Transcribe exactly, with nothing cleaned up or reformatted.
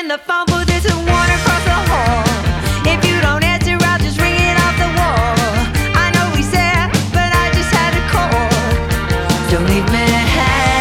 in the phone booth, there's a one across the hall. If you don't answer, I'll just ring it off the wall. I know we said, but I just had to call. Don't leave me hanging.